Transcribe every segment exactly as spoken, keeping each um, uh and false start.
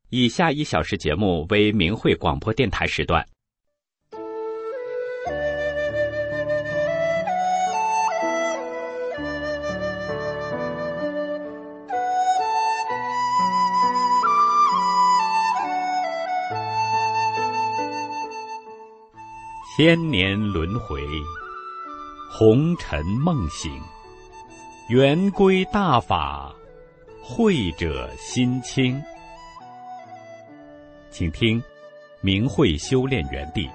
以下一小时节目为明慧广播电台时段。千年轮回，红尘梦醒，圆归大法，慧者心清。请听明慧修炼园地。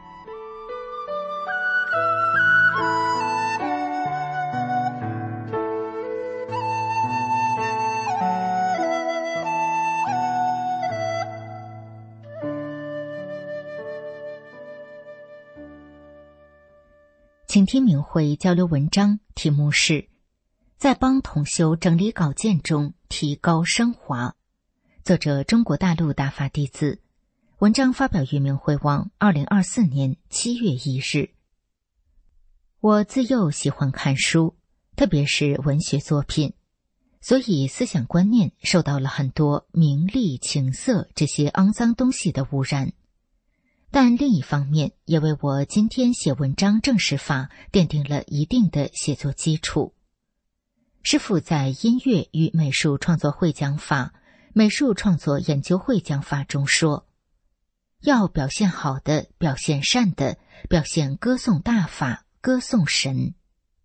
请听明慧交流文章，题目是在帮同修整理稿件中提高升华，作者中国大陆大法弟子，文章发表于明慧网二零二四年七月一日。我自幼喜欢看书，特别是文学作品，所以思想观念受到了很多名利情色这些肮脏东西的污染，但另一方面也为我今天写文章正式法奠定了一定的写作基础。师父在音乐与美术创作会讲法、美术创作研究会讲法中说，要表现好的，表现善的，表现歌颂大法，歌颂神。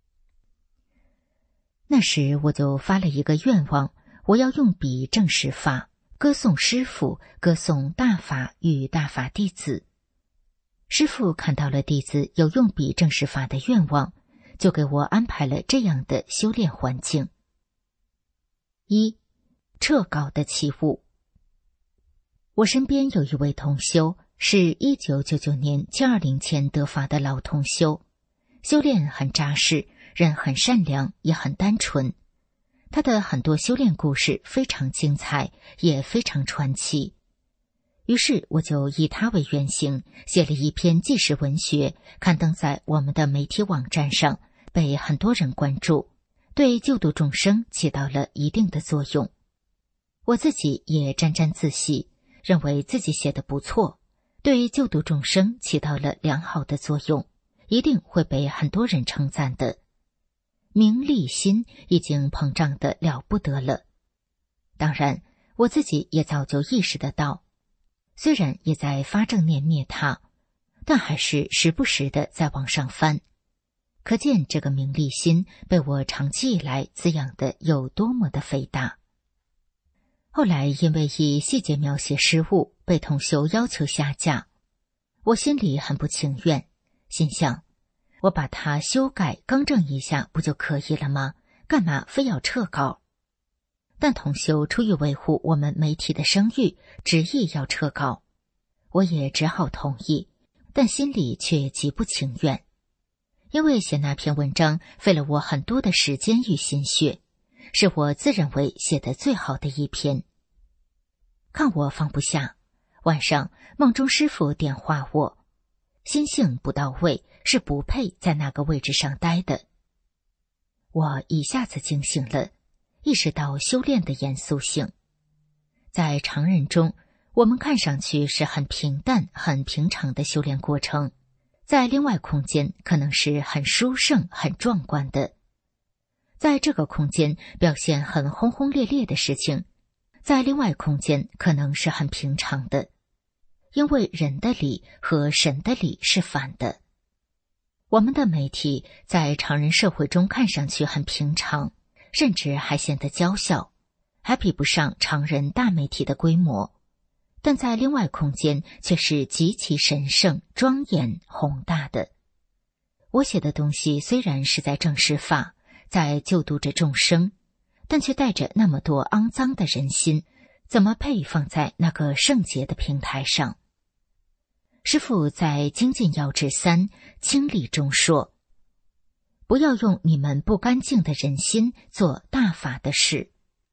那时我就发了一个愿望，我要用笔正式法，歌颂师父，歌颂大法与大法弟子。师父看到了弟子有用笔正式法的愿望，就给我安排了这样的修炼环境。一、撤稿的起舞。我身边有一位同修，是一九九九年七二零前得法的老同修，修炼很扎实，人很善良，也很单纯。他的很多修炼故事非常精彩，也非常传奇。于是我就以他为原型，写了一篇纪实文学，刊登在我们的媒体网站上，被很多人关注，对救度众生起到了一定的作用。我自己也沾沾自喜，认为自己写得不错，对救度众生起到了良好的作用，一定会被很多人称赞的。名利心已经膨胀得了不得了。当然，我自己也早就意识得到，虽然也在发正念灭他，但还是时不时的在往上翻，可见这个名利心被我长期以来滋养的有多么的肥大。后来因为以细节描写失误，被同修要求下架，我心里很不情愿，心想我把它修改更正一下不就可以了吗？干嘛非要撤稿？但同修出于维护我们媒体的声誉，执意要撤稿，我也只好同意，但心里却极不情愿，因为写那篇文章费了我很多的时间与心血，是我自认为写得最好的一篇。看我放不下，晚上梦中师父点化我，心性不到位，是不配在那个位置上待的。我一下子惊醒了，意识到修炼的严肃性。在常人中，我们看上去是很平淡、很平常的修炼过程，在另外空间可能是很殊胜、很壮观的。在这个空间表现很轰轰烈烈的事情，在另外空间可能是很平常的，因为人的理和神的理是反的。我们的媒体在常人社会中看上去很平常，甚至还显得娇小，还比不上常人大媒体的规模，但在另外空间却是极其神圣、庄严、宏大的。我写的东西虽然是在正视法，在救度着众生，但却带着那么多肮脏的人心，怎么配放在那个圣洁的平台上？师父在精进要旨三清理中说，不要用你们不干净的人心做大法的事。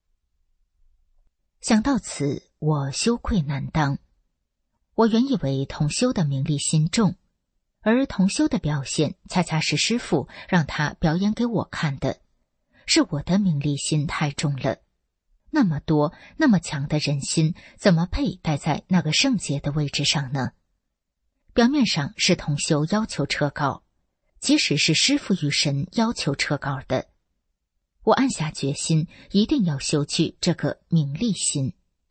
想到此，我羞愧难当。我原以为同修的名利心重，而同修的表现恰恰是师父让他表演给我看的，是我的名利心太重了。 那么多那么强的人心，怎么配待在那个圣洁的位置上呢？表面上是同修要求撤稿，即使是师父与神要求撤稿的，我暗下决心，一定要修去这个名利心。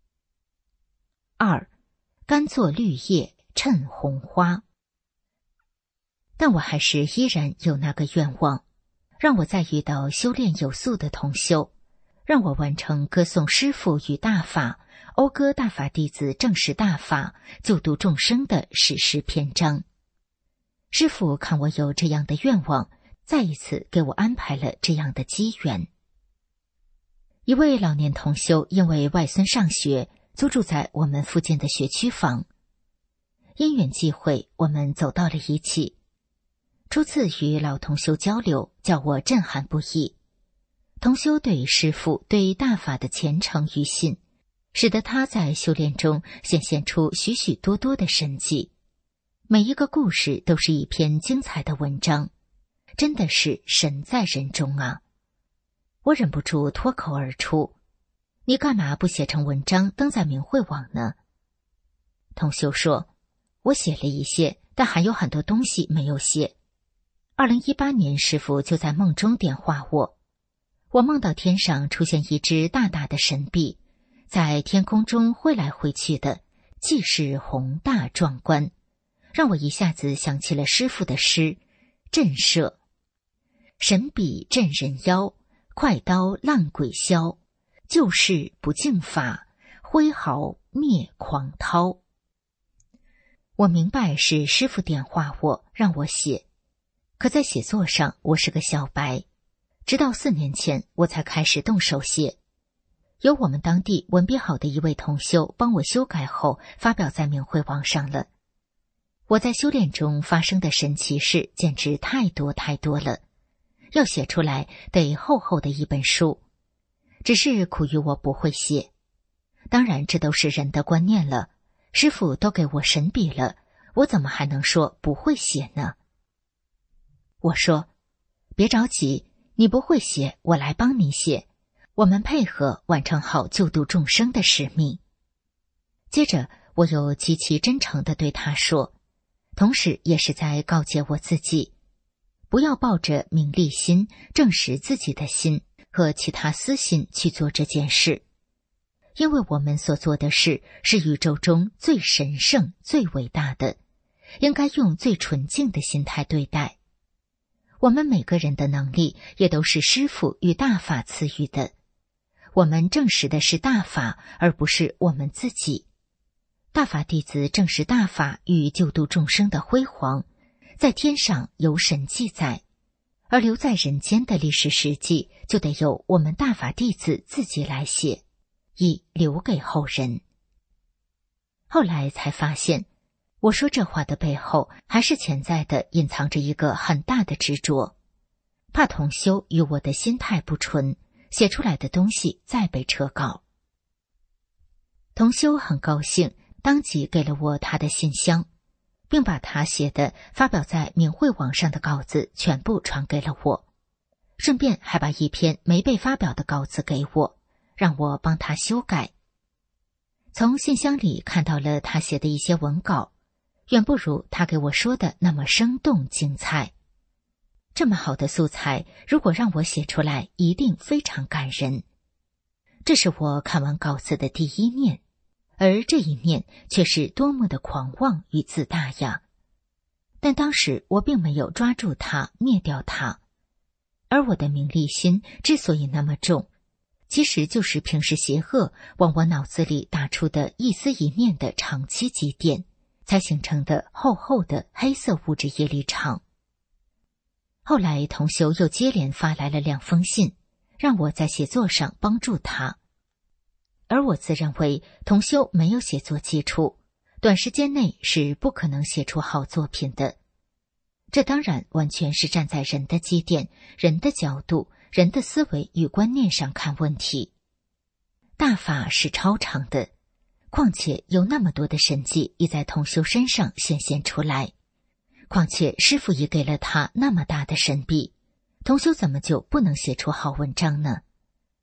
二，甘作绿叶衬红花。但我还是依然有那个愿望，让我再遇到修炼有素的同修，让我完成歌颂师父与大法，讴歌大法弟子正视大法，救度众生的史诗篇章。师父看我有这样的愿望，再一次给我安排了这样的机缘。一位老年同修因为外孙上学，租住在我们附近的学区房。因缘际会，我们走到了一起。初次与老同修交流，叫我震撼不已。同修对师父、对大法的虔诚与信，使得他在修炼中显现出许许多多的神迹。每一个故事都是一篇精彩的文章，真的是神在人中啊！我忍不住脱口而出：“你干嘛不写成文章登在明慧网呢？”同修说：“我写了一些，但还有很多东西没有写。”二零一八年，师父就在梦中点化我，我梦到天上出现一只大大的神臂，在天空中挥来挥去的，气势宏大壮观，让我一下子想起了师父的诗：震慑，神臂震人妖，快刀烂鬼消，救世不敬法，挥毫灭狂涛。我明白是师父点化我，让我写，可在写作上我是个小白，直到四年前我才开始动手写。由我们当地文笔好的一位同修帮我修改后，发表在明慧网上了。我在修炼中发生的神奇事简直太多太多了，要写出来得厚厚的一本书，只是苦于我不会写。当然这都是人的观念了，师父都给我神笔了，我怎么还能说不会写呢？我说：“别着急，你不会写，我来帮你写，我们配合完成好救度众生的使命。”接着我又极其真诚地对他说，同时也是在告诫我自己，不要抱着名利心、证实自己的心和其他私心去做这件事，因为我们所做的事是宇宙中最神圣、最伟大的，应该用最纯净的心态对待。我们每个人的能力也都是师父与大法赐予的，我们证实的是大法，而不是我们自己。大法弟子证实大法与救度众生的辉煌，在天上由神记载，而留在人间的历史事迹就得由我们大法弟子自己来写，以留给后人。后来才发现，我说这话的背后还是潜在的隐藏着一个很大的执着，怕同修与我的心态不纯，写出来的东西再被撤稿。同修很高兴，当即给了我他的信箱，并把他写的发表在明慧网上的稿子全部传给了我，顺便还把一篇没被发表的稿子给我，让我帮他修改。从信箱里看到了他写的一些文稿，远不如他给我说的那么生动精彩。这么好的素材，如果让我写出来，一定非常感人。这是我看完稿子的第一念，而这一念却是多么的狂妄与自大呀！但当时我并没有抓住它，灭掉它。而我的名利心之所以那么重，其实就是平时邪恶往我脑子里打出的一丝一念的长期积淀，才形成的厚厚的黑色物质业力场。后来同修又接连发来了两封信，让我在写作上帮助他。而我自认为同修没有写作基础，短时间内是不可能写出好作品的。这当然完全是站在人的基点、人的角度、人的思维与观念上看问题。大法是超常的，况且有那么多的神迹已在同修身上显现出来，况且师父已给了他那么大的神臂，同修怎么就不能写出好文章呢？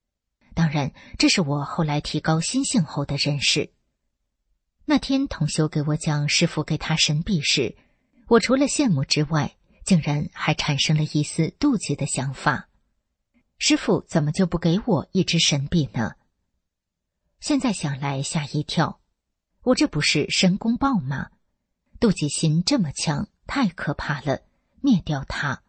当然，这是我后来提高心性后的认识。那天同修给我讲师父给他神笔时，我除了羡慕之外，竟然还产生了一丝妒忌的想法。师父怎么就不给我一支神笔呢？现在想来吓一跳，我这不是申公豹吗？妒忌心这么强，太可怕了，灭掉它。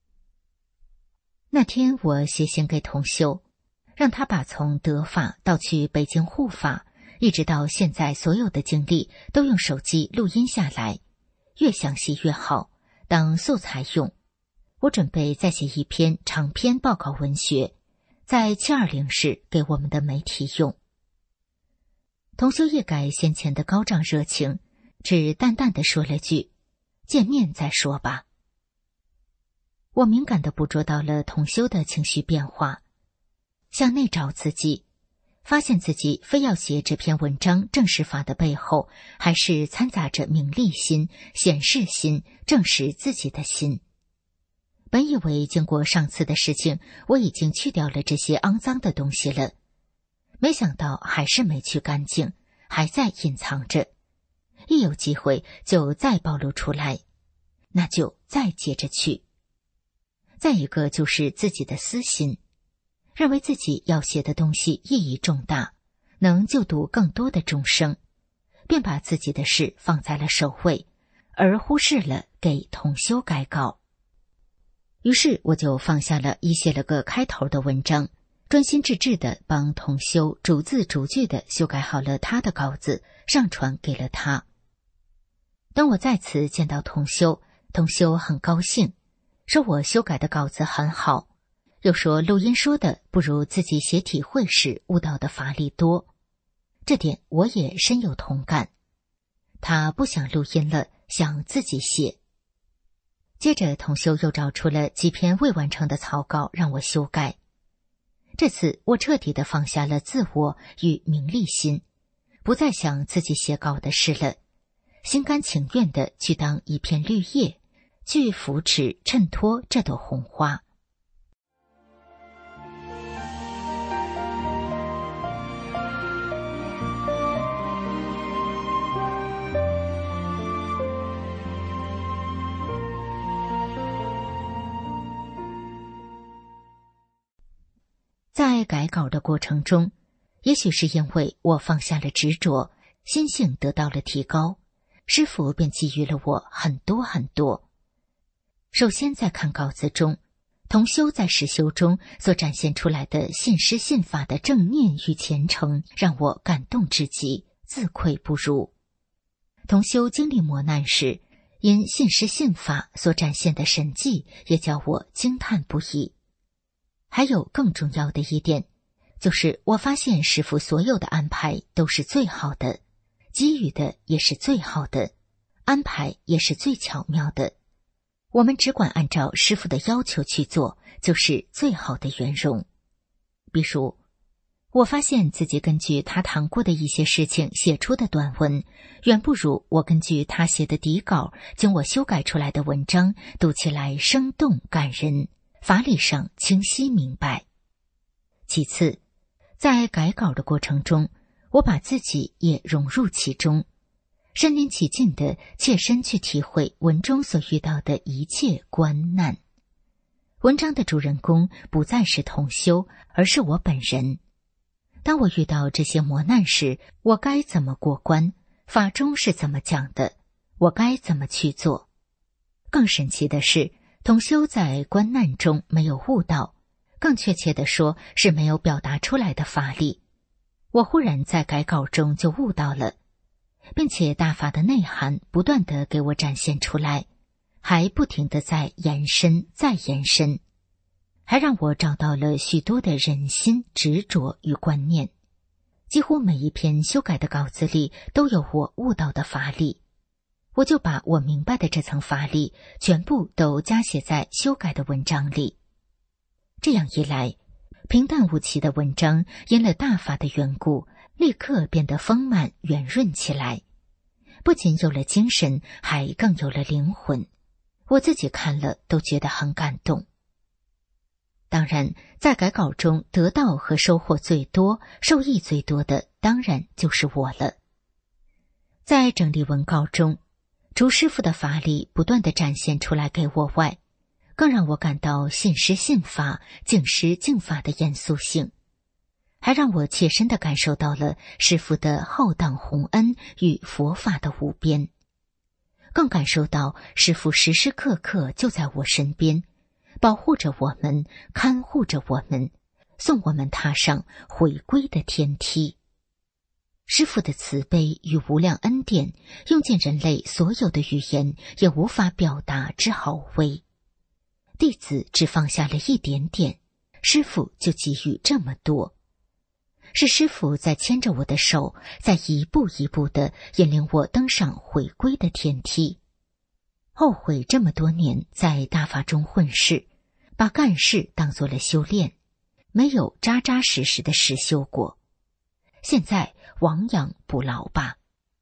那天我写信给同修，让他把从德法到去北京护法，一直到现在所有的经历都用手机录音下来，越详细越好，当素材用。我准备再写一篇长篇报告文学，在七二零室给我们的媒体用。同修一改先前的高涨热情，只淡淡地说了句：见面再说吧。我敏感地捕捉到了同修的情绪变化，向内找自己，发现自己非要写这篇文章正实法的背后，还是掺杂着名利心、显示心、证实自己的心。本以为经过上次的事情，我已经去掉了这些肮脏的东西了，没想到还是没去干净，还在隐藏着。一有机会就再暴露出来，那就再接着去。再一个就是自己的私心，认为自己要写的东西意义重大，能救度更多的众生，便把自己的事放在了首位，而忽视了给同修改稿。于是我就放下了一写了个开头的文章，专心致志地帮同修逐字逐句地修改好了他的稿子，上传给了他。当我再次见到同修，同修很高兴，说我修改的稿子很好，又说录音说的不如自己写体会时悟到的法力多。这点我也深有同感。他不想录音了，想自己写。接着同修又找出了几篇未完成的草稿让我修改。这次我彻底地放下了自我与名利心，不再想自己写稿的事了，心甘情愿地去当一片绿叶，去扶持衬托这朵红花。在改稿的过程中，也许是因为我放下了执着，心性得到了提高，师父便给予了我很多很多。首先在看稿子中，同修在实修中所展现出来的信师信法的正念与虔诚，让我感动至极，自愧不如。同修经历磨难时，因信师信法所展现的神迹，也叫我惊叹不已。还有更重要的一点，就是我发现师父所有的安排都是最好的，给予的也是最好的，安排也是最巧妙的。我们只管按照师父的要求去做，就是最好的圆融。比如，我发现自己根据他谈过的一些事情写出的短文，远不如我根据他写的底稿经我修改出来的文章读起来生动感人，法理上清晰明白。其次，在改稿的过程中，我把自己也融入其中，身临其境地切身去体会文中所遇到的一切关难。文章的主人公不再是同修，而是我本人。当我遇到这些磨难时，我该怎么过关？法中是怎么讲的？我该怎么去做？更神奇的是，同修在关难中没有悟到，更确切地说是没有表达出来的法力。我忽然在改稿中就悟到了，并且大法的内涵不断地给我展现出来，还不停地在延伸再延伸，还让我找到了许多的人心执着与观念。几乎每一篇修改的稿子里都有我悟到的法力，我就把我明白的这层法力全部都加写在修改的文章里。这样一来，平淡无奇的文章因了大法的缘故，立刻变得丰满圆润起来，不仅有了精神，还更有了灵魂。我自己看了都觉得很感动。 当然，在改稿中得到和收获最多、受益最多的，当然就是我了。在整理文稿中，除师傅的法力不断地展现出来给我外，更让我感到信师信法、敬师敬法的严肃性，还让我切身地感受到了师父的浩荡宏恩与佛法的无边，更感受到师父时时刻刻就在我身边，保护着我们，看护着我们，送我们踏上回归的天梯。师父的慈悲与无量恩典，用尽人类所有的语言也无法表达之豪微。弟子只放下了一点点，师父就给予这么多。是师父在牵着我的手，在一步一步地引领我登上回归的天梯。后悔这么多年在大法中混世，把干事当作了修炼，没有扎扎实实的实修过。现在亡羊补牢吧。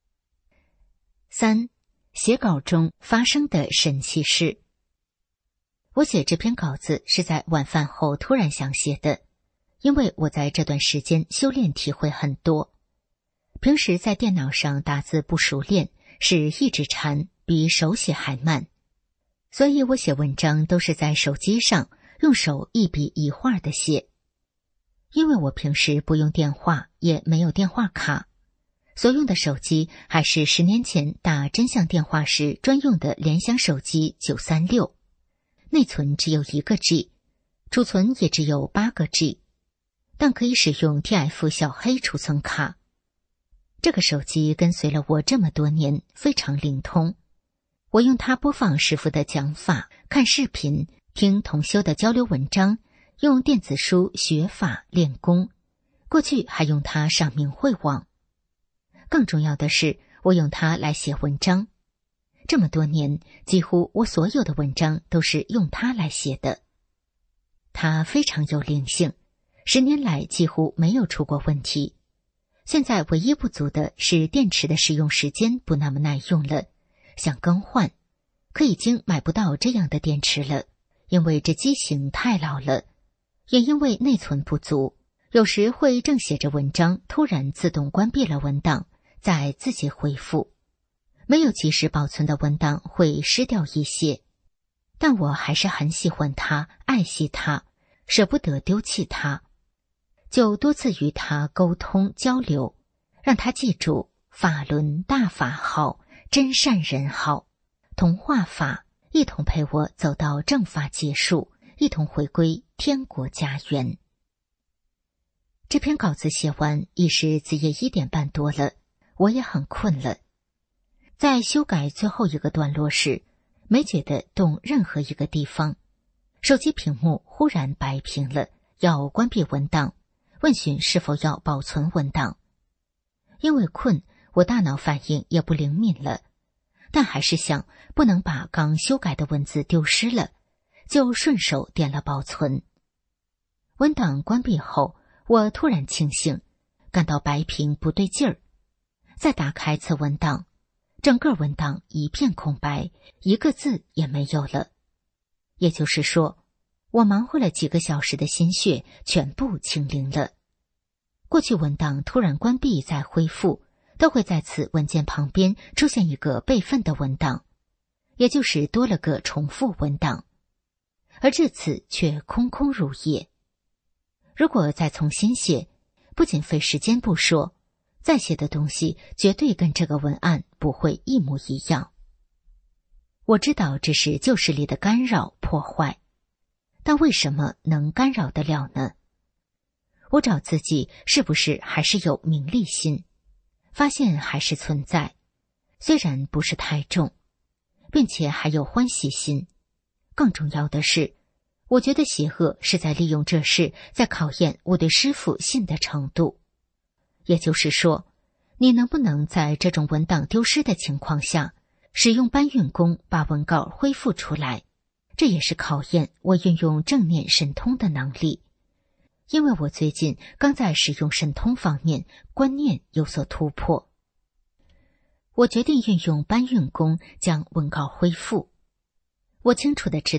三、写稿中发生的神奇事。我写这篇稿子是在晚饭后突然想写的，因为我在这段时间修炼体会很多。平时在电脑上打字不熟练，是一指禅，比手写还慢，所以我写文章都是在手机上用手一笔一画的写。因为我平时不用电话，也没有电话卡，所用的手机还是十年前打真相电话时专用的联想手机九三六，内存只有一个 G， 储存也只有八个 G， 但可以使用 T F 小黑储存卡。这个手机跟随了我这么多年，非常灵通。我用它播放师父的讲法，看视频，听同修的交流文章，用电子书学法练功，过去还用它上明慧网。更重要的是，我用它来写文章。这么多年，几乎我所有的文章都是用它来写的。它非常有灵性，十年来几乎没有出过问题。现在唯一不足的是电池的使用时间不那么耐用了，想更换，可已经买不到这样的电池了，因为这机型太老了，也因为内存不足，有时会正写着文章，突然自动关闭了文档，再自己恢复。没有及时保存的文档会失掉一些，但我还是很喜欢它，爱惜它，舍不得丢弃它，就多次与他沟通交流，让他记住法轮大法好，真善人好，同化法，一同陪我走到正法结束，一同回归天国家园。这篇稿子写完已是子夜一点半多了，我也很困了。在修改最后一个段落时，没觉得动任何一个地方，手机屏幕忽然白屏了，要关闭文档，问询是否要保存文档。因为困，我大脑反应也不灵敏了，但还是想不能把刚修改的文字丢失了，就顺手点了保存。文档关闭后，我突然清醒，感到白屏不对劲儿，再打开此文档，整个文档一片空白，一个字也没有了。也就是说，我忙活了几个小时的心血全部清零了。过去文档突然关闭再恢复，都会在此文件旁边出现一个备份的文档，也就是多了个重复文档，而这次却空空如也。如果再重新写，不仅费时间不说，再写的东西绝对跟这个文案不会一模一样。我知道这是旧势力的干扰破坏，但为什么能干扰得了呢？我找自己是不是还是有名利心，发现还是存在，虽然不是太重，并且还有欢喜心。更重要的是，我觉得邪恶是在利用这事，在考验我对师父信的程度。也就是说，你能不能在这种文档丢失的情况下，使用搬运工把文稿恢复出来，这也是考验我运用正念神通的能力。因为我最近刚在使用神通方面观念有所突破，我决定运用搬运工将文稿恢复。我清楚地知道，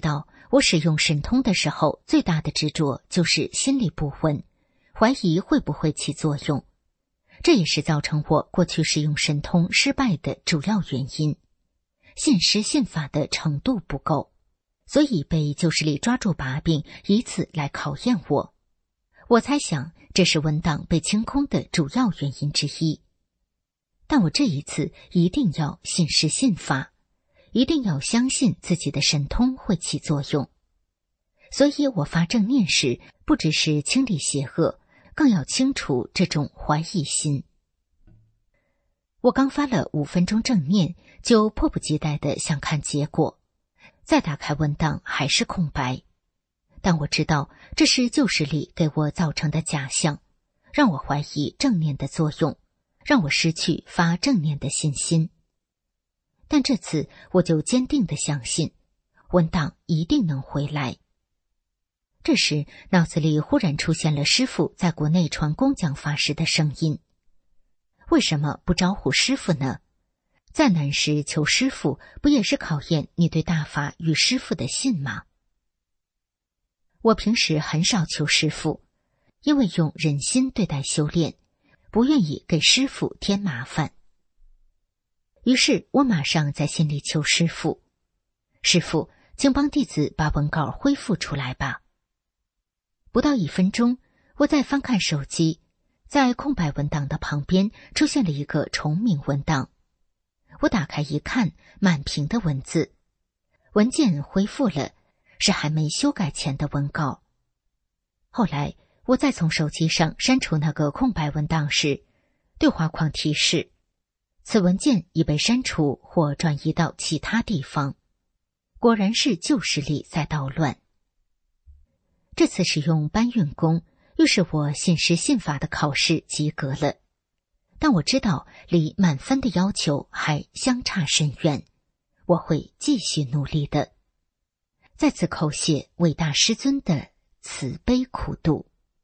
我使用神通的时候，最大的执着就是心里不稳，怀疑会不会起作用。这也是造成我过去使用神通失败的主要原因。信施信法的程度不够，所以被旧势力抓住把柄，以此来考验我。我猜想这是文档被清空的主要原因之一。但我这一次一定要信施信法，一定要相信自己的神通会起作用。所以我发正念时，不只是清理邪恶，更要清除这种怀疑心。我刚发了五分钟正念，就迫不及待地想看结果。再打开文档还是空白。但我知道这是旧势力给我造成的假象，让我怀疑正念的作用，让我失去发正念的信心。但这次我就坚定地相信，文档一定能回来。这时脑子里忽然出现了师父在国内传功讲法时的声音。为什么不招呼师父呢？在难时求师父，不也是考验你对大法与师父的信吗？我平时很少求师父，因为用忍心对待修炼，不愿意给师父添麻烦。于是我马上在心里求师父，师父，请帮弟子把文稿恢复出来吧。不到一分钟，我再翻看手机，在空白文档的旁边出现了一个重名文档。我打开一看，满屏的文字，文件恢复了，是还没修改前的文稿。后来我再从手机上删除那个空白文档时，对话框提示此文件已被删除或转移到其他地方。果然是旧势力在捣乱。这次使用搬运工，又是我信施信法的考试及格了。但我知道离满分的要求还相差甚远，我会继续努力的。再次叩谢伟大师尊的慈悲苦度。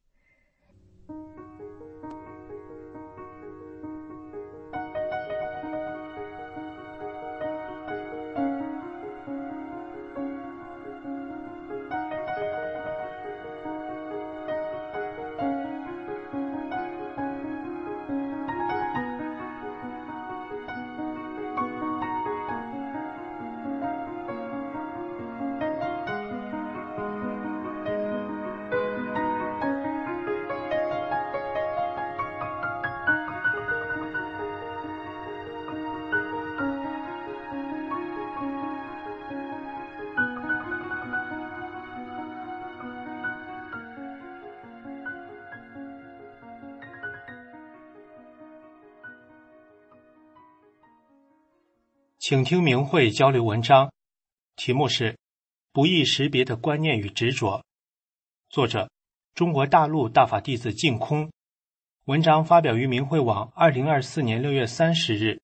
请听明慧交流文章，题目是不易识别的观念与执着，作者中国大陆大法弟子净空，文章发表于明慧网二零二四年六月三十日。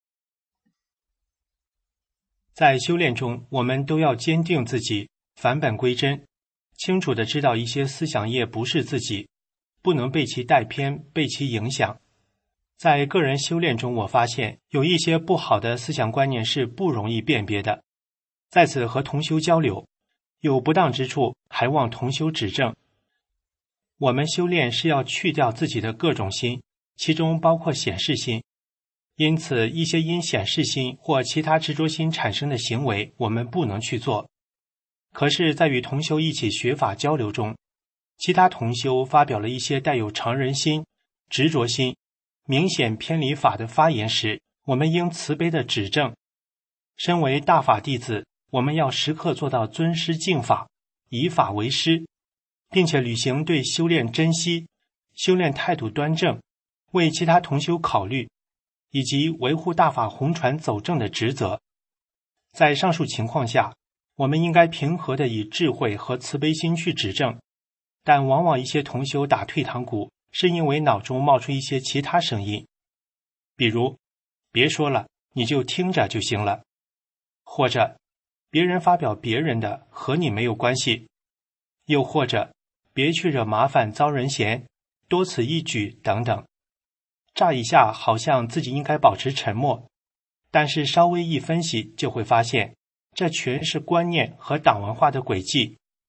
在修炼中，我们都要坚定自己，返本归真，清楚地知道一些思想业不是自己，不能被其带偏，被其影响。在个人修炼中，我发现有一些不好的思想观念是不容易辨别的。在此和同修交流，有不当之处，还望同修指正。我们修炼是要去掉自己的各种心，其中包括显示心。因此，一些因显示心或其他执着心产生的行为，我们不能去做。可是，在与同修一起学法交流中，其他同修发表了一些带有常人心、执着心、明显偏离法的发言时，我们应慈悲的指正。身为大法弟子，我们要时刻做到尊师敬法，以法为师，并且履行对修炼珍惜、修炼态度端正、为其他同修考虑，以及维护大法弘传走正的职责。在上述情况下，我们应该平和地以智慧和慈悲心去指正，但往往一些同修打退堂鼓，是因为脑中冒出一些其他声音，比如别说了，你就听着就行了，或者别人发表别人的，和你没有关系，又或者别去惹麻烦遭人嫌，多此一举等等。乍一下好像自己应该保持沉默，但是稍微一分析就会发现，这全是观念和党文化的轨迹，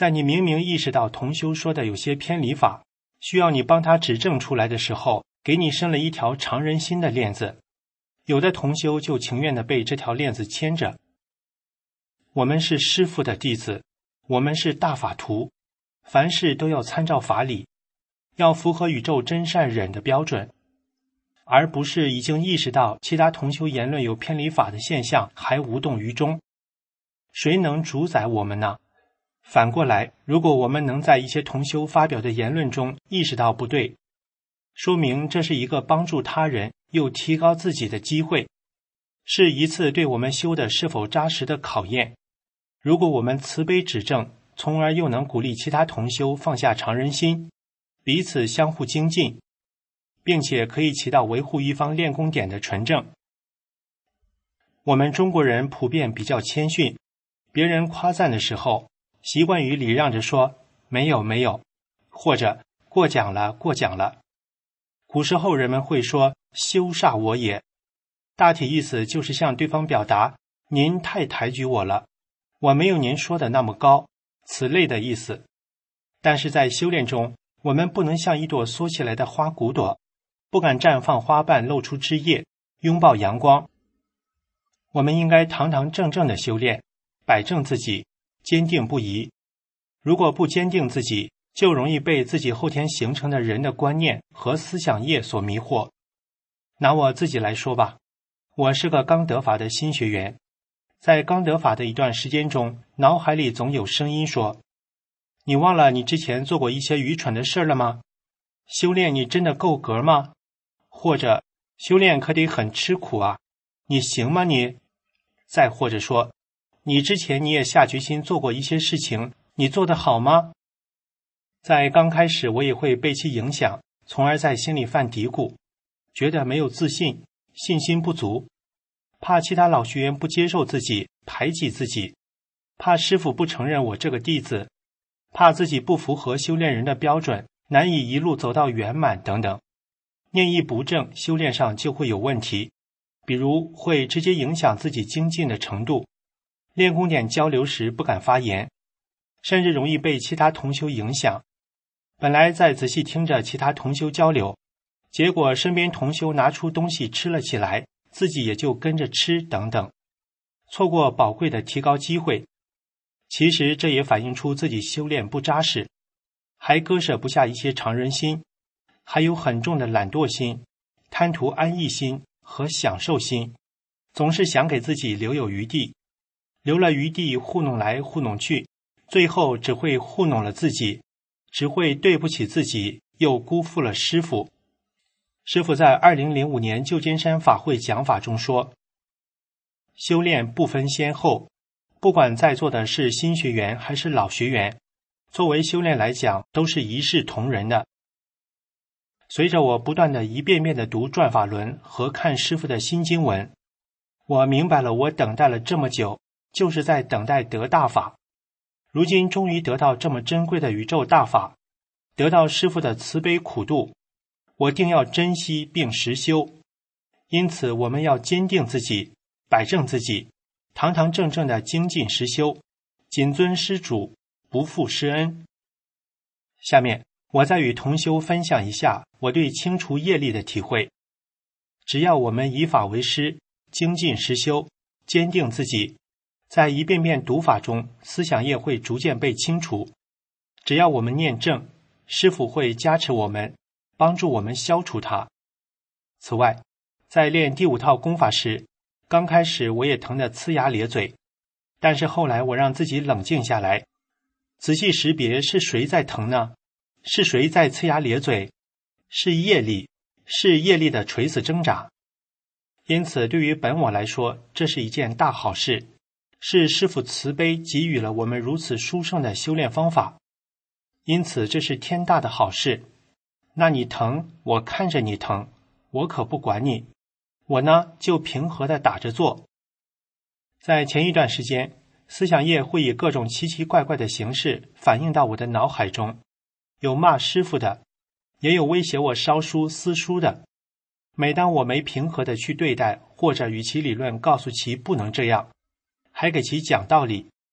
在你明明意识到同修说的有些偏离法，需要你帮他指正出来的时候，给你伸了一条常人心的链子，有的同修就情愿地被这条链子牵着。我们是师父的弟子，我们是大法徒，凡事都要参照法理，要符合宇宙真善忍的标准，而不是已经意识到其他同修言论有偏离法的现象还无动于衷。谁能主宰我们呢？反过来，如果我们能在一些同修发表的言论中意识到不对，说明这是一个帮助他人又提高自己的机会，是一次对我们修的是否扎实的考验。如果我们慈悲指正，从而又能鼓励其他同修放下常人心，彼此相互精进，并且可以起到维护一方练功点的纯正。我们中国人普遍比较谦逊，别人夸赞的时候，习惯于礼让着说没有没有，或者过奖了过奖了。古时候人们会说修煞我也，大体意思就是向对方表达您太抬举我了，我没有您说的那么高，此类的意思。但是在修炼中，我们不能像一朵缩起来的花骨朵，不敢绽放花瓣露出枝叶，拥抱阳光。我们应该堂堂正正的修炼，摆正自己，坚定不移。如果不坚定自己，就容易被自己后天形成的人的观念和思想业所迷惑。拿我自己来说吧，我是个刚得法的新学员，在刚得法的一段时间中，脑海里总有声音说，你忘了你之前做过一些愚蠢的事了吗？修炼你真的够格吗？或者修炼可得很吃苦啊，你行吗你？再或者说，你之前你也下决心做过一些事情，你做得好吗？在刚开始我也会被其影响，从而在心里犯嘀咕，觉得没有自信，信心不足，怕其他老学员不接受自己，排挤自己，怕师父不承认我这个弟子，怕自己不符合修炼人的标准，难以一路走到圆满等等。念意不正，修炼上就会有问题，比如会直接影响自己精进的程度，练功点交流时不敢发言，甚至容易被其他同修影响。本来在仔细听着其他同修交流，结果身边同修拿出东西吃了起来，自己也就跟着吃等等，错过宝贵的提高机会。其实这也反映出自己修炼不扎实，还割舍不下一些常人心，还有很重的懒惰心、贪图安逸心和享受心，总是想给自己留有余地，留了余地糊弄来糊弄去，最后只会糊弄了自己，只会对不起自己，又辜负了师父。师父在二零零五年旧金山法会讲法中说，修炼不分先后，不管在座的是新学员还是老学员，作为修炼来讲都是一视同仁的。随着我不断的一遍遍的读转法轮和看师父的新经文，我明白了，我等待了这么久，就是在等待得大法。如今终于得到这么珍贵的宇宙大法，得到师父的慈悲苦度，我定要珍惜并实修。因此我们要坚定自己，摆正自己，堂堂正正的精进实修，谨遵师主，不负师恩。下面我再与同修分享一下我对清除业力的体会。只要我们以法为师，精进实修，坚定自己，在一遍遍读法中，思想业会逐渐被清除。只要我们念正，师父会加持我们，帮助我们消除它。此外，在练第五套功法时，刚开始我也疼得呲牙咧嘴，但是后来我让自己冷静下来，仔细识别是谁在疼呢？是谁在呲牙咧嘴？是业力，是业力的垂死挣扎。因此对于本我来说，这是一件大好事，是师父慈悲给予了我们如此殊胜的修炼方法，因此这是天大的好事。那你疼，我看着你疼，我可不管你，我呢就平和地打着坐。在前一段时间，思想业会以各种奇奇怪怪的形式反映到我的脑海中，有骂师父的，也有威胁我烧书撕书的。每当我没平和地去对待，或者与其理论告诉其不能这样，还给其讲道理，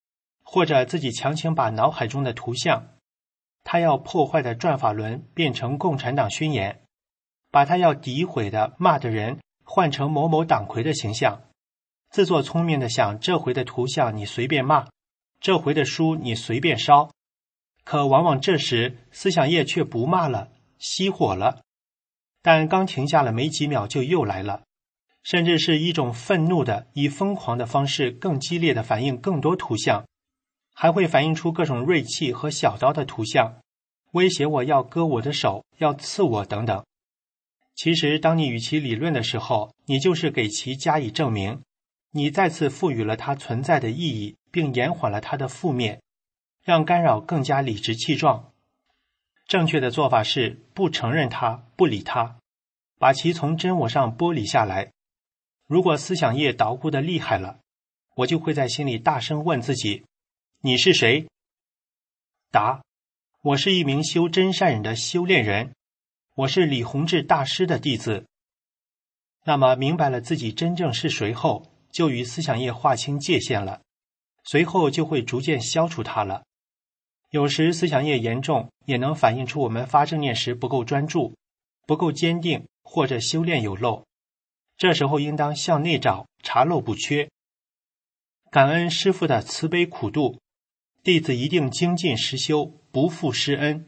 或者自己强行把脑海中的图像，他要破坏的转法轮变成共产党宣言，把他要诋毁的骂的人换成某某党魁的形象，自作聪明的想这回的图像你随便骂，这回的书你随便烧，可往往这时思想业却不骂了，熄火了，但刚停下了没几秒就又来了，甚至是一种愤怒的以疯狂的方式更激烈的反应更多图像，还会反映出各种锐气和小刀的图像，威胁我要割我的手，要刺我等等。其实当你与其理论的时候，你就是给其加以证明，你再次赋予了它存在的意义，并延缓了它的负面，让干扰更加理直气壮。正确的做法是不承认它，不理它，把其从真我上剥离下来。如果思想业捣鼓得厉害了，我就会在心里大声问自己，你是谁？答，我是一名修真善忍的修炼人，我是李洪志大师的弟子。那么明白了自己真正是谁后，就与思想业划清界限了，随后就会逐渐消除它了。有时思想业严重，也能反映出我们发正念时不够专注，不够坚定，或者修炼有漏。这时候应当向内找，查漏补缺。感恩师父的慈悲苦度，弟子一定精进实修，不负师恩。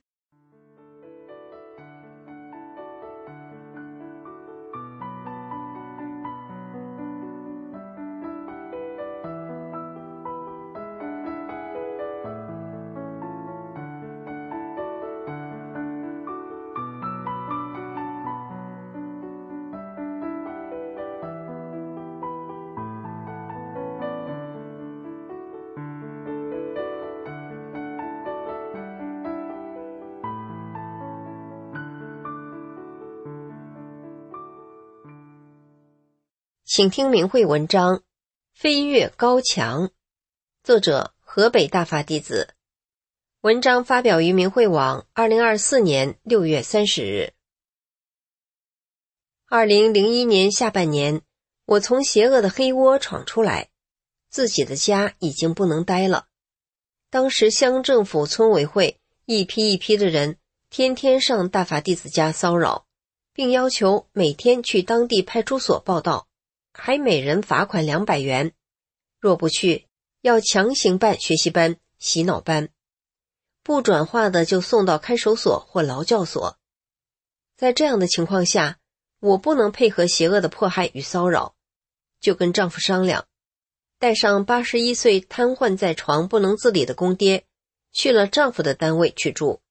请听明慧文章飞越高墙，作者河北大法弟子。文章发表于明慧网二零二四年六月三十日。二零零一年下半年，我从邪恶的黑窝闯出来，自己的家已经不能待了。当时乡政府村委会一批一批的人天天上大法弟子家骚扰，并要求每天去当地派出所报到，还每人罚款两百元，若不去，要强行办学习班、洗脑班，不转化的就送到看守所或劳教所。在这样的情况下，我不能配合邪恶的迫害与骚扰，就跟丈夫商量，带上八十一岁瘫痪在床不能自理的公爹，去了丈夫的单位去住。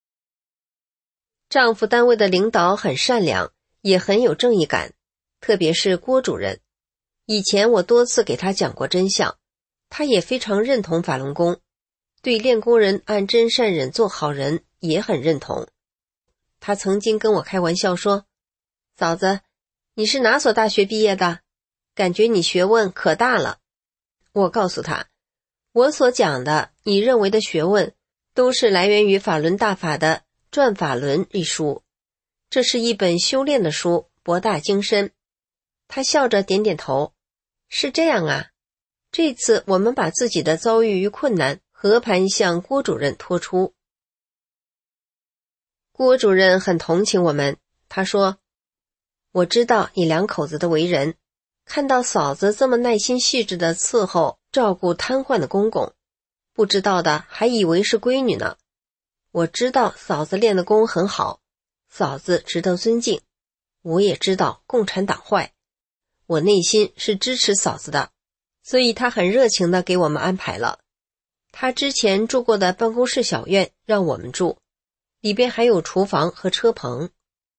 丈夫单位的领导很善良，也很有正义感，特别是郭主任。以前我多次给他讲过真相，他也非常认同法轮功，对练功人按真善忍做好人也很认同。他曾经跟我开玩笑说，嫂子，你是哪所大学毕业的？感觉你学问可大了。我告诉他，我所讲的你认为的学问，都是来源于法轮大法的《转法轮》一书，这是一本修炼的书，博大精深。他笑着点点头，是这样啊。这次我们把自己的遭遇与困难和盘向郭主任托出。郭主任很同情我们，他说，我知道你两口子的为人，看到嫂子这么耐心细致的伺候照顾瘫痪的公公，不知道的还以为是闺女呢。我知道嫂子练的功很好，嫂子值得尊敬，我也知道共产党坏，我内心是支持嫂子的，所以他很热情地给我们安排了。他之前住过的办公室小院让我们住，里边还有厨房和车棚。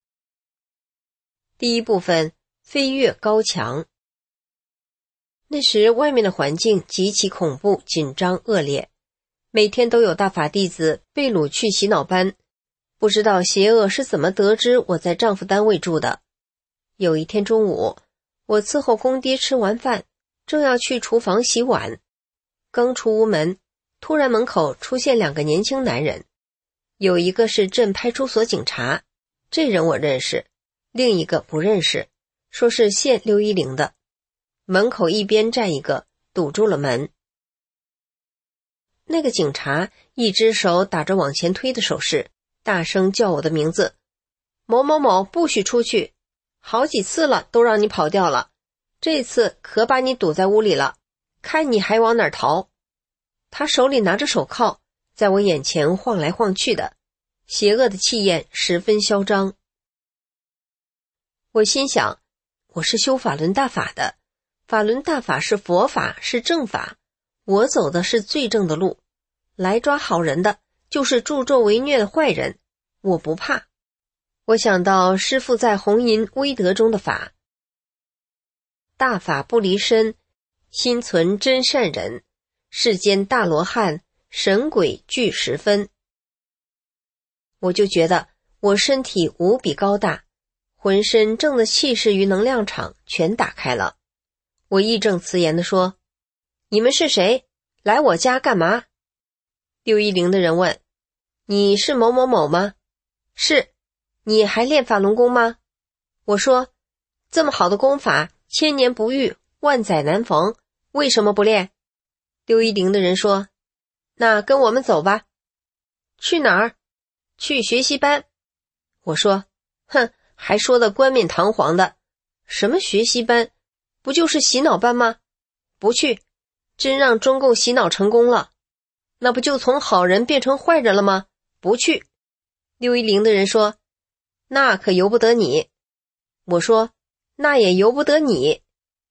第一部分，飞越高墙。那时外面的环境极其恐怖、紧张、恶劣，每天都有大法弟子被掳去洗脑班，不知道邪恶是怎么得知我在丈夫单位住的。有一天中午，我伺候公爹吃完饭，正要去厨房洗碗，刚出屋门，突然门口出现两个年轻男人，有一个是镇派出所警察，这人我认识，另一个不认识，说是县六一零的。门口一边站一个，堵住了门。 那个警察一只手打着往前推的手势，大声叫我的名字，某某某，不许出去，好几次了都让你跑掉了，这次可把你堵在屋里了，看你还往哪儿逃。他手里拿着手铐，在我眼前晃来晃去的，邪恶的气焰十分嚣张。我心想，我是修法轮大法的，法轮大法是佛法，是正法，我走的是最正的路，来抓好人的就是助纣为虐的坏人，我不怕。我想到师父在弘淫威德中的法，大法不离身，心存真善人，世间大罗汉神鬼俱十分。我就觉得我身体无比高大，浑身正的气势与能量场全打开了。我义正辞严地说，你们是谁？来我家干嘛？六一零的人问，你是某某某吗？是。你还练法轮功吗？我说，这么好的功法，千年不遇，万载难逢，为什么不练？六一零的人说，那跟我们走吧。去哪儿？去学习班。我说，哼，还说的冠冕堂皇的，什么学习班，不就是洗脑班吗？不去，真让中共洗脑成功了，那不就从好人变成坏人了吗？不去。六一零的人说，那可由不得你。我说，那也由不得你。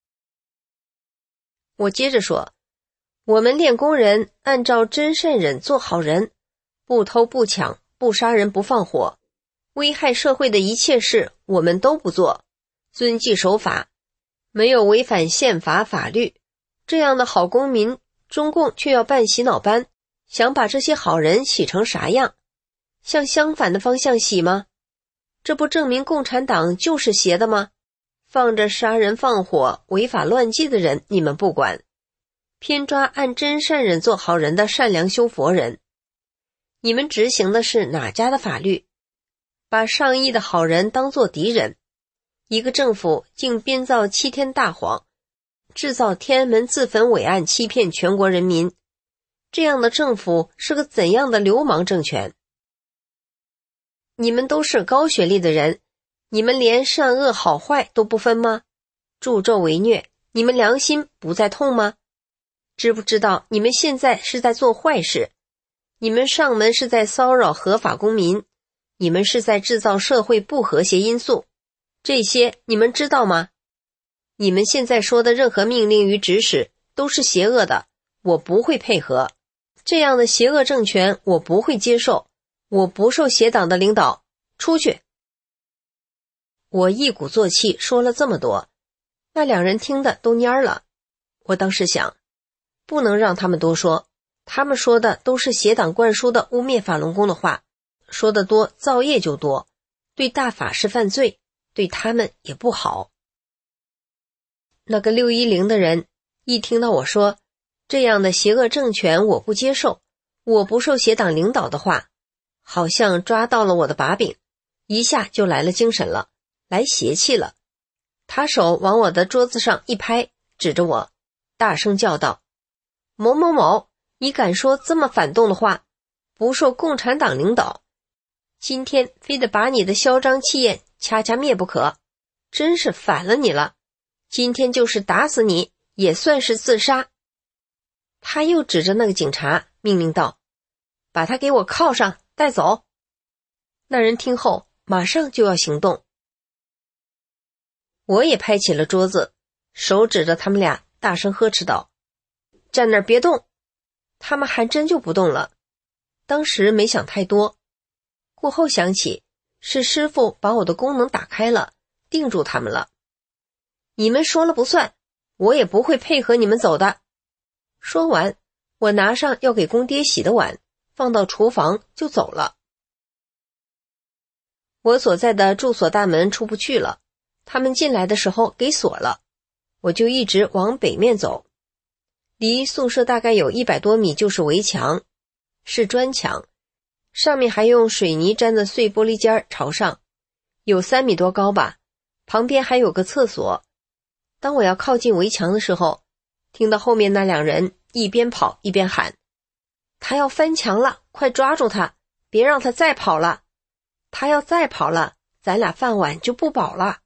我接着说，我们练功人按照真善忍做好人，不偷不抢，不杀人不放火，危害社会的一切事我们都不做，遵纪守法，没有违反宪法法律，这样的好公民，中共却要办洗脑班，想把这些好人洗成啥样？向相反的方向洗吗？这不证明共产党就是邪的吗？放着杀人放火违法乱纪的人你们不管，偏抓按真善忍做好人的善良修佛人。你们执行的是哪家的法律？把上亿的好人当作敌人。一个政府竟编造七天大谎，制造天安门自焚伪案，欺骗全国人民。这样的政府是个怎样的流氓政权？你们都是高学历的人，你们连善恶好坏都不分吗？助纣为虐，你们良心不再痛吗？知不知道你们现在是在做坏事？你们上门是在骚扰合法公民，你们是在制造社会不和谐因素，这些你们知道吗？你们现在说的任何命令与指使都是邪恶的，我不会配合。这样的邪恶政权我不会接受，我不受邪党的领导，出去。我一鼓作气说了这么多，那两人听的都蔫了。我当时想，不能让他们多说，他们说的都是邪党灌输的污蔑法轮功的话，说得多造业就多，对大法是犯罪，对他们也不好。那个六一零的人一听到我说这样的邪恶政权我不接受，我不受邪党领导的话，好像抓到了我的把柄，一下就来了精神了，来邪气了。他手往我的桌子上一拍，指着我大声叫道，某某某，你敢说这么反动的话，不受共产党领导，今天非得把你的嚣张气焰掐掐灭不可，真是反了你了，今天就是打死你也算是自杀。他又指着那个警察命令道，把他给我铐上带走。那人听后马上就要行动。我也拍起了桌子，手指着他们俩大声呵斥道，站那儿别动。他们还真就不动了。当时没想太多，过后想起是师父把我的功能打开了，定住他们了。你们说了不算，我也不会配合你们走的。说完，我拿上要给公爹洗的碗，放到厨房就走了。我所在的住所大门出不去了，他们进来的时候给锁了，我就一直往北面走。离宿舍大概有一百多米就是围墙，是砖墙，上面还用水泥粘的碎玻璃尖朝上，有三米多高吧，旁边还有个厕所。当我要靠近围墙的时候，听到后面那两人一边跑一边喊， 他要翻墙了，快抓住他，别让他再跑了。他要再跑了，咱俩饭碗就不保了。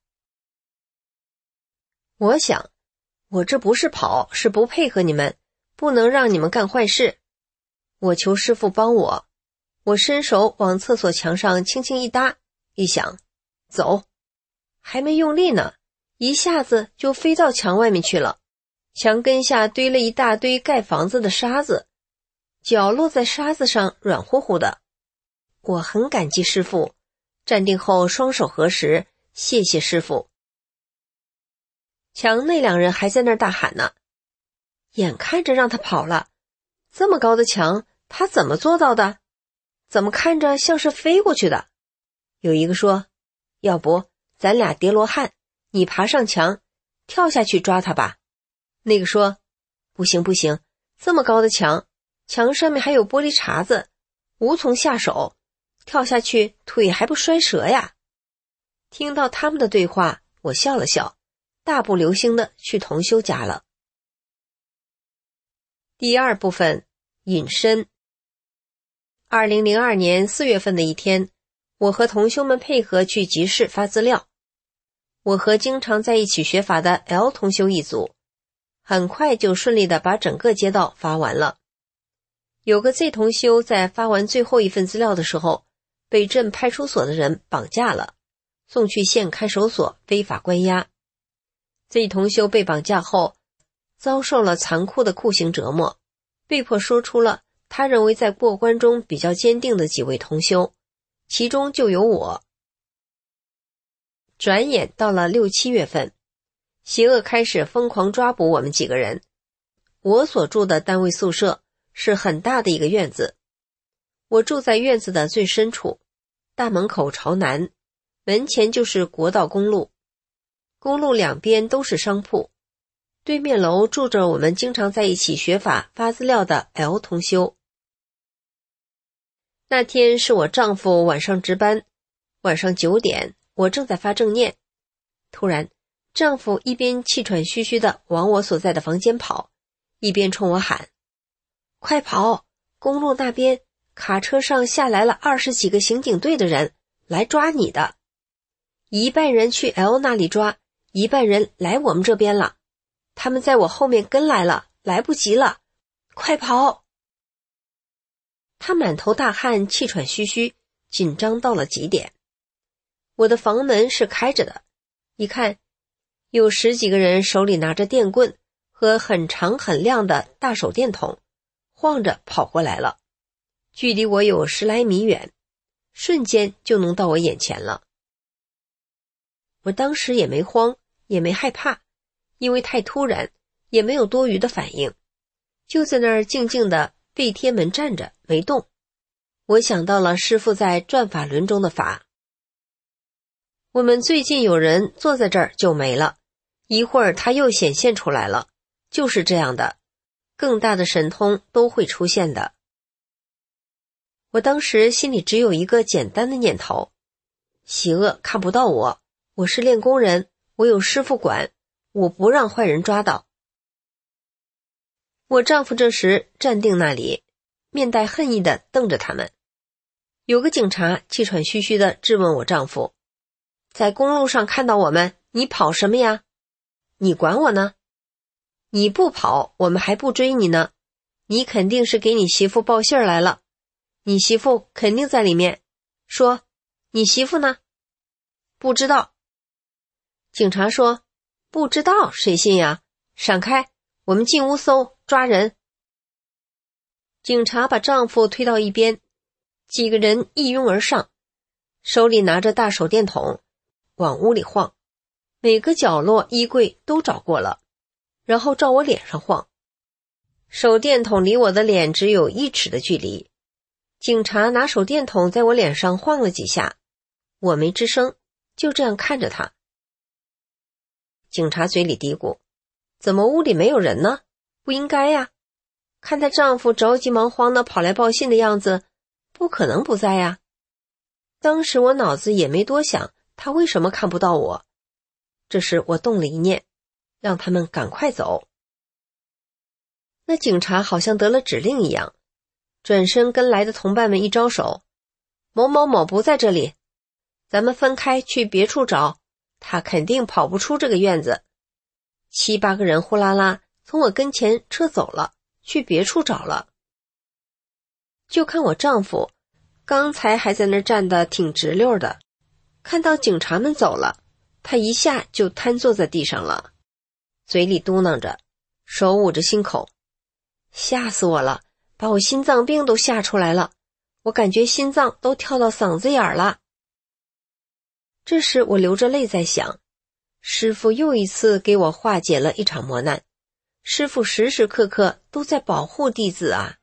我想，我这不是跑，是不配合你们，不能让你们干坏事。我求师傅帮我，我伸手往厕所墙上轻轻一搭，一想，走，还没用力呢，一下子就飞到墙外面去了。墙根下堆了一大堆盖房子的沙子，脚落在沙子上软乎乎的。我很感激师傅，站定后双手合十，谢谢师傅。墙内两人还在那儿大喊呢，眼看着让他跑了，这么高的墙他怎么做到的？怎么看着像是飞过去的？有一个说，要不咱俩叠罗汉，你爬上墙，跳下去抓他吧。那个说，不行不行，这么高的墙，墙上面还有玻璃碴子，无从下手，跳下去腿还不摔折呀。听到他们的对话，我笑了笑，大步流星的去同修家了。第二部分，隐身。二零零二年四月份的一天，我和同修们配合去集市发资料。我和经常在一起学法的 L 同修一组，很快就顺利的把整个街道发完了。有个 Z 同修在发完最后一份资料的时候，被镇派出所的人绑架了，送去县看守所非法关押。Z 同修被绑架后，遭受了残酷的酷刑折磨，被迫说出了他认为在过关中比较坚定的几位同修，其中就有我。转眼到了六七月份，邪恶开始疯狂抓捕我们几个人。我所住的单位宿舍是很大的一个院子，我住在院子的最深处，大门口朝南，门前就是国道公路，公路两边都是商铺，对面楼住着我们经常在一起学法发资料的 L 同修。那天是我丈夫晚上值班，晚上九点，我正在发正念，突然丈夫一边气喘吁吁地往我所在的房间跑，一边冲我喊，快跑，公路那边卡车上下来了二十几个刑警队的人来抓你的，一半人去 L 那里抓，一半人来我们这边了，他们在我后面跟来了，来不及了，快跑。他满头大汗，气喘吁吁，紧张到了极点。我的房门是开着的，一看有十几个人手里拿着电棍和很长很亮的大手电筒，晃着跑过来了，距离我有十来米远，瞬间就能到我眼前了。我当时也没慌，也没害怕，因为太突然，也没有多余的反应，就在那儿静静地背贴门站着没动。我想到了师父在转法轮中的法，我们最近有人坐在这儿就没了，一会儿他又显现出来了，就是这样的，更大的神通都会出现的。我当时心里只有一个简单的念头，邪恶看不到我，我是练功人，我有师父管，我不让坏人抓到。我丈夫这时站定那里，面带恨意地瞪着他们。有个警察气喘吁吁地质问我丈夫，在公路上看到我们，你跑什么呀？你管我呢？你不跑，我们还不追你呢。你肯定是给你媳妇报信儿来了，你媳妇肯定在里面。说，你媳妇呢？不知道。警察说，不知道谁信呀？闪开，我们进屋搜，抓人。警察把丈夫推到一边，几个人一拥而上，手里拿着大手电筒往屋里晃，每个角落衣柜都找过了，然后照我脸上晃。手电筒离我的脸只有一尺的距离，警察拿手电筒在我脸上晃了几下，我没吱声，就这样看着他。警察嘴里嘀咕，怎么屋里没有人呢？不应该呀，看她丈夫着急忙慌地跑来报信的样子，不可能不在呀。当时我脑子也没多想他为什么看不到我，这时我动了一念，让他们赶快走。那警察好像得了指令一样， 转身跟来的同伴们一招手，某某某不在这里，咱们分开去别处找，他肯定跑不出这个院子。七八个人呼啦啦从我跟前撤走了，去别处找了。就看我丈夫刚才还在那儿站得挺直溜的，看到警察们走了，他一下就瘫坐在地上了，嘴里嘟囔着，手捂着心口，吓死我了，把我心脏病都吓出来了，我感觉心脏都跳到嗓子眼了。这时我流着泪在想，师父又一次给我化解了一场磨难，师父时时刻刻都在保护弟子啊。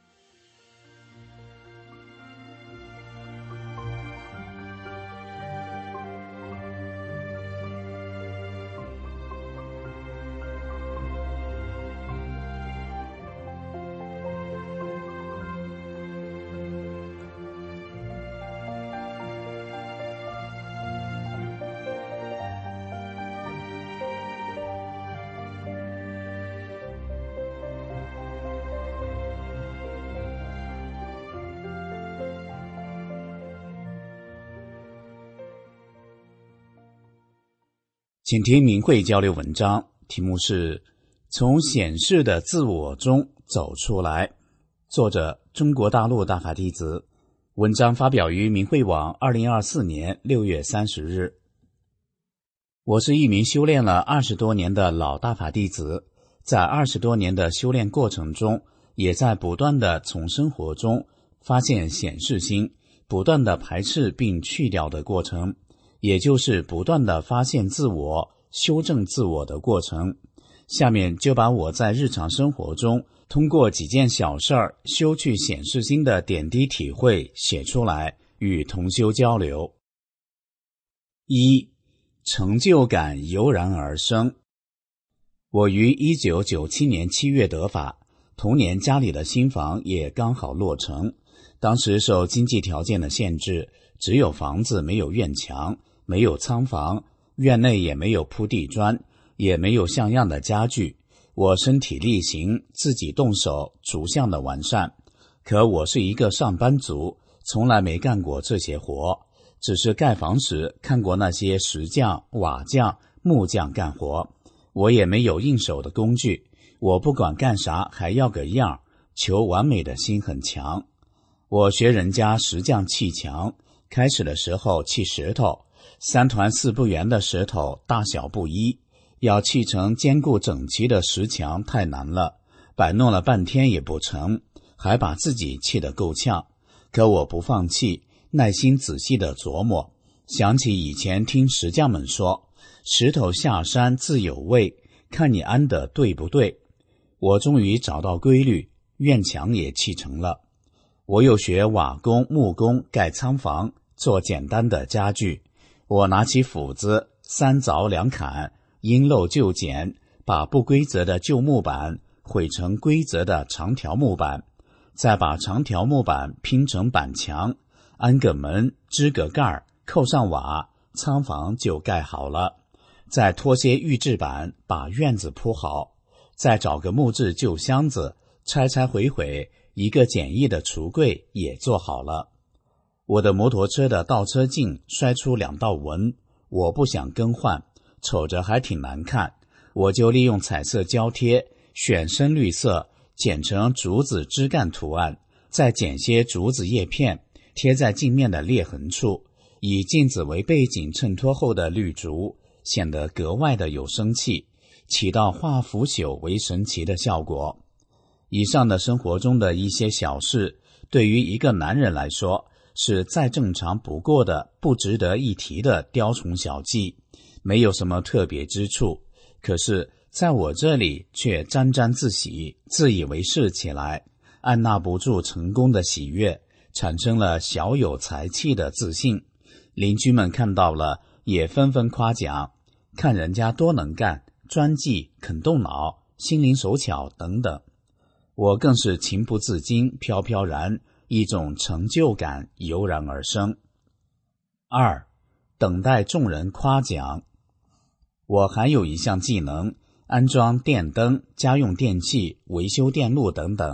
请听明慧交流文章，题目是从显示的自我中走出来，作者中国大陆大法弟子，文章发表于明慧网二零二四年六月三十日。我是一名修炼了二十多年的老大法弟子，在二十多年的修炼过程中，也在不断的从生活中发现显示心，不断的排斥并去掉的过程，也就是不断的发现自我、修正自我的过程。下面就把我在日常生活中通过几件小事儿修去显示心的点滴体会写出来，与同修交流。一、成就感油然而生。我于一九九七年七月得法，同年家里的新房也刚好落成。当时受经济条件的限制，只有房子没有院墙，没有仓房，院内也没有铺地砖，也没有像样的家具。我身体力行，自己动手逐项的完善。可我是一个上班族，从来没干过这些活，只是盖房时看过那些石匠、瓦匠、木匠干活。我也没有应手的工具，我不管干啥还要个样，求完美的心很强。我学人家石匠砌墙，开始的时候砌石头，三团四不圆的石头大小不一，要砌成坚固整齐的石墙太难了，摆弄了半天也不成，还把自己气得够呛。可我不放弃，耐心仔细地琢磨，想起以前听石匠们说，石头下山自有味，看你安得对不对。我终于找到规律，院墙也砌成了。我又学瓦工、木工盖仓房，做简单的家具。我拿起斧子，三凿两砍，因漏就剪，把不规则的旧木板毁成规则的长条木板，再把长条木板拼成板墙，安个门，支个盖，扣上瓦，仓房就盖好了。再拖些预制板，把院子铺好，再找个木质旧箱子，拆拆毁毁，一个简易的橱柜也做好了。我的摩托车的倒车镜摔出两道纹，我不想更换，瞅着还挺难看，我就利用彩色胶贴，选深绿色，剪成竹子枝干图案，再剪些竹子叶片，贴在镜面的裂痕处，以镜子为背景衬托后的绿竹，显得格外的有生气，起到化腐朽为神奇的效果。以上的生活中的一些小事，对于一个男人来说，是再正常不过的不值得一提的雕虫小技，没有什么特别之处，可是在我这里却沾沾自喜，自以为是起来，按捺不住成功的喜悦，产生了小有才气的自信。邻居们看到了也纷纷夸奖，看人家多能干，专技，肯动脑，心灵手巧等等。我更是情不自禁，飘飘然，一种成就感油然而生。二、等待众人夸奖。我还有一项技能，安装电灯、家用电器、维修电路等等，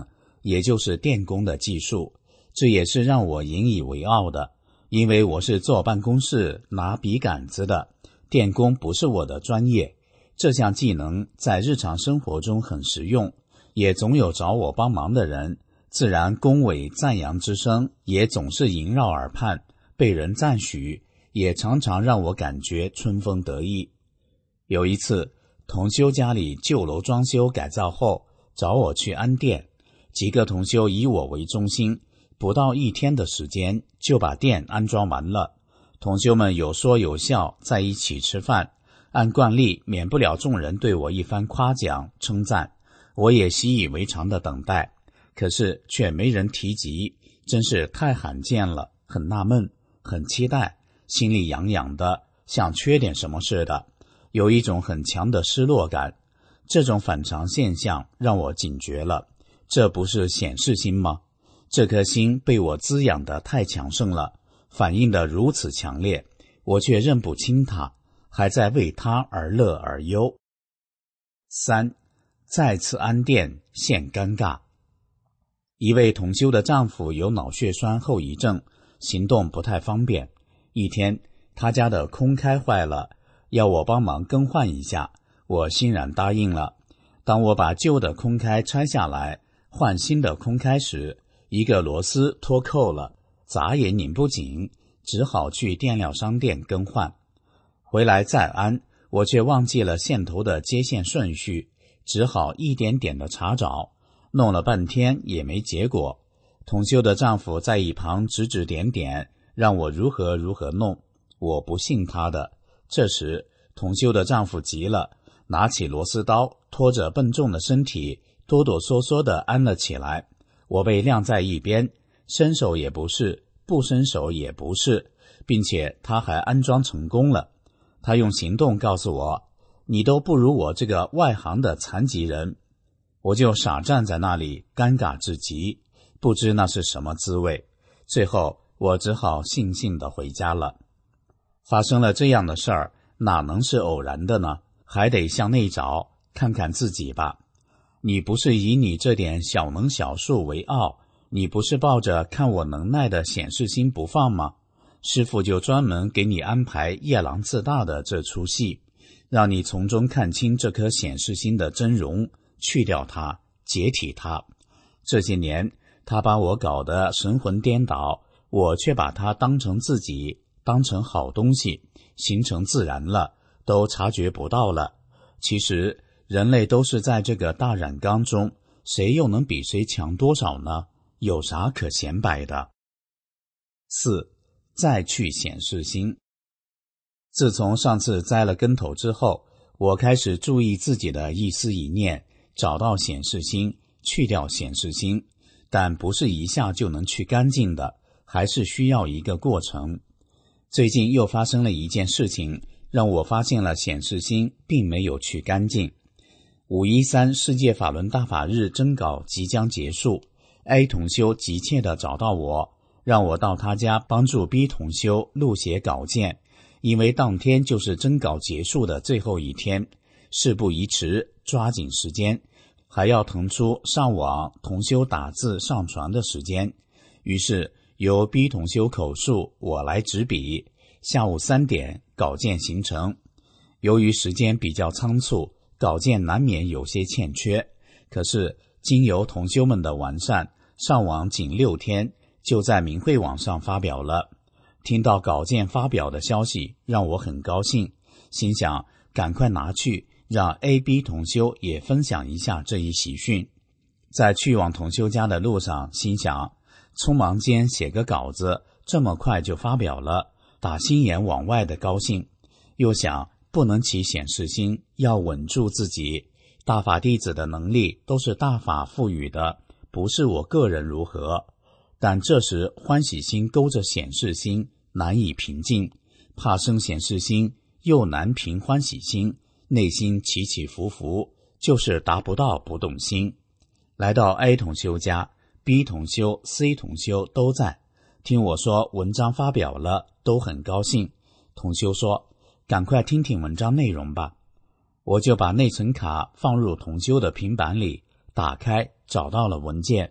也就是电工的技术，这也是让我引以为傲的，因为我是坐办公室拿笔杆子的，电工不是我的专业。这项技能在日常生活中很实用，也总有找我帮忙的人，自然恭维赞扬之声也总是萦绕耳畔，被人赞许，也常常让我感觉春风得意。有一次，同修家里旧楼装修改造后，找我去安电，几个同修以我为中心，不到一天的时间就把电安装完了。同修们有说有笑，在一起吃饭，按惯例免不了众人对我一番夸奖称赞，我也习以为常的等待，可是却没人提及，真是太罕见了，很纳闷，很期待，心里痒痒的，像缺点什么似的，有一种很强的失落感。这种反常现象让我警觉了，这不是显示心吗？这颗心被我滋养得太强盛了，反应得如此强烈，我却认不清它，还在为它而乐而忧。三，再次安电现尴尬。一位同修的丈夫有脑血栓后遗症，行动不太方便。一天，他家的空开坏了，要我帮忙更换一下，我欣然答应了。当我把旧的空开拆下来，换新的空开时，一个螺丝脱扣了，闸也拧不紧，只好去电料商店更换。回来再安，我却忘记了线头的接线顺序，只好一点点的查找，弄了半天也没结果。同修的丈夫在一旁指指点点，让我如何如何弄，我不信他的。这时同修的丈夫急了，拿起螺丝刀，拖着笨重的身体哆哆嗦嗦地安了起来。我被晾在一边，伸手也不是，不伸手也不是，并且他还安装成功了。他用行动告诉我，你都不如我这个外行的残疾人。我就傻站在那里，尴尬至极，不知那是什么滋味。最后我只好悻悻地回家了。发生了这样的事儿，哪能是偶然的呢？还得向内找，看看自己吧。你不是以你这点小能小术为傲，你不是抱着看我能耐的显示心不放吗？师父就专门给你安排夜郎自大的这出戏，让你从中看清这颗显示心的真容，去掉它，解体它。这些年他把我搞得神魂颠倒，我却把它当成自己，当成好东西，形成自然了，都察觉不到了。其实人类都是在这个大染缸中，谁又能比谁强多少呢？有啥可显摆的？四，再去显示心。自从上次栽了跟头之后，我开始注意自己的一思一念，找到显示心，去掉显示心，但不是一下就能去干净的，还是需要一个过程。最近又发生了一件事情，让我发现了显示心并没有去干净。五一三世界法轮大法日征稿即将结束， A 同修急切地找到我，让我到他家帮助 B 同修录写稿件，因为当天就是征稿结束的最后一天，事不宜迟，抓紧时间，还要腾出上网同修打字上传的时间。于是由 B 同修口述，我来执笔，下午三点稿件形成。由于时间比较仓促，稿件难免有些欠缺，可是经由同修们的完善，上网仅六天就在明慧网上发表了。听到稿件发表的消息，让我很高兴，心想赶快拿去让 A、B 同修也分享一下这一喜讯。在去往同修家的路上，心想匆忙间写个稿子，这么快就发表了，打心眼往外的高兴。又想不能起显示心，要稳住自己，大法弟子的能力都是大法赋予的，不是我个人如何。但这时欢喜心勾着显示心，难以平静，怕生显示心，又难平欢喜心，内心起起伏伏，就是达不到不动心。来到 A 同修家， B 同修、C 同修都在，听我说文章发表了，都很高兴。同修说赶快听听文章内容吧。我就把内存卡放入同修的平板里，打开找到了文件，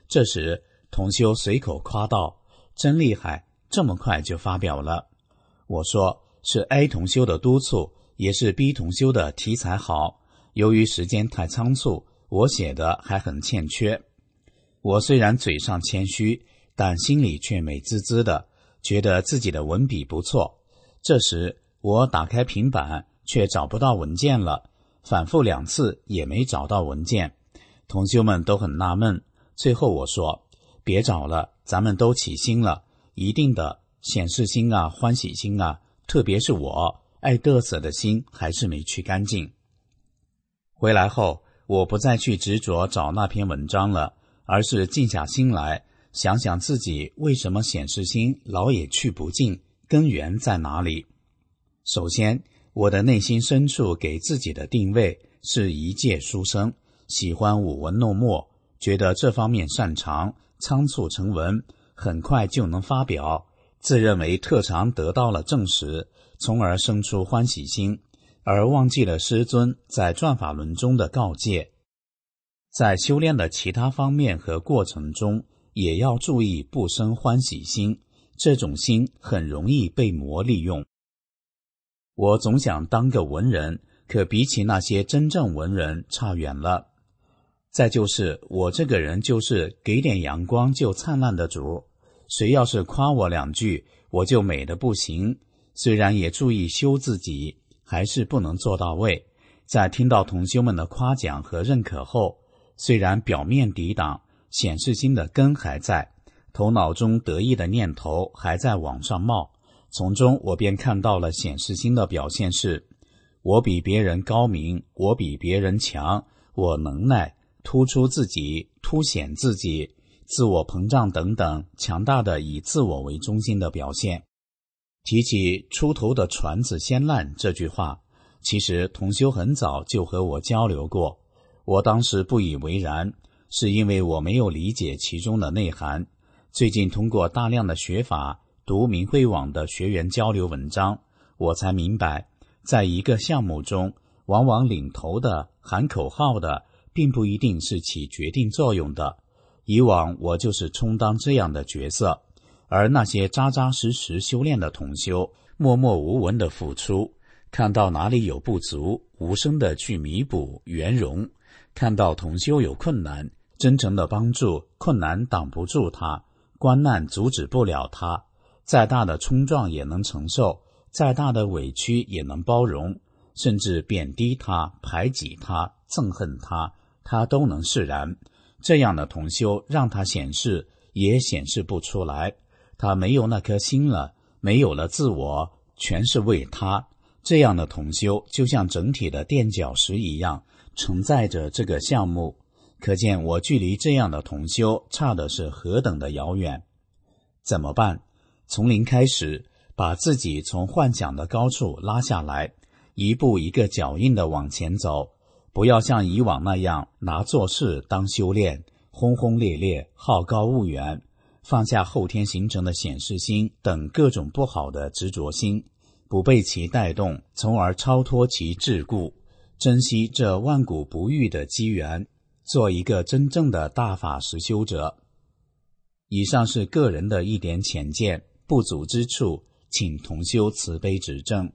这时同修随口夸道：真厉害，这么快就发表了。我说是 A 同修的督促，也是 B 同修的题材好，由于时间太仓促，我写的还很欠缺。我虽然嘴上谦虚，但心里却美滋滋的，觉得自己的文笔不错。这时我打开平板，却找不到文件了，反复两次也没找到文件。同修们都很纳闷，最后我说：别找了，咱们都起心了，一定的显示心啊，欢喜心啊，特别是我爱嘚瑟的心还是没去干净。回来后，我不再去执着找那篇文章了，而是静下心来，想想自己为什么显示心老也去不尽，根源在哪里。首先，我的内心深处给自己的定位是一介书生，喜欢舞文弄墨，觉得这方面擅长，仓促成文，很快就能发表，自认为特长得到了证实，从而生出欢喜心，而忘记了师尊在转法轮中的告诫。在修炼的其他方面和过程中，也要注意不生欢喜心，这种心很容易被魔利用。我总想当个文人，可比起那些真正文人差远了。再就是我这个人就是给点阳光就灿烂的主，谁要是夸我两句，我就美得不行。虽然也注意修自己，还是不能做到位。在听到同修们的夸奖和认可后，虽然表面抵挡，显示心的根还在，头脑中得意的念头还在往上冒。从中我便看到了显示心的表现是：我比别人高明，我比别人强，我能耐，突出自己，凸显自己，自我膨胀等等，强大的以自我为中心的表现。提起出头的船子先烂这句话，其实同修很早就和我交流过，我当时不以为然，是因为我没有理解其中的内涵。最近通过大量的学法，读明慧网的学员交流文章，我才明白，在一个项目中，往往领头的喊口号的并不一定是起决定作用的。以往我就是充当这样的角色，而那些扎扎实实修炼的同修，默默无闻的付出，看到哪里有不足，无声的去弥补圆融，看到同修有困难，真诚的帮助，困难挡不住他，关难阻止不了他，再大的冲撞也能承受，再大的委屈也能包容，甚至贬低他，排挤他，憎恨他，他都能释然。这样的同修让他显示也显示不出来，他没有那颗心了，没有了自我，全是为他。这样的同修就像整体的垫脚石一样，承载着这个项目。可见我距离这样的同修差的是何等的遥远。怎么办？从零开始，把自己从幻想的高处拉下来，一步一个脚印地往前走，不要像以往那样拿做事当修炼，轰轰烈烈，好高骛远，放下后天形成的显示心等各种不好的执着心，不被其带动，从而超脱其桎梏，珍惜这万古不遇的机缘，做一个真正的大法实修者。以上是个人的一点浅见，不足之处，请同修慈悲指正。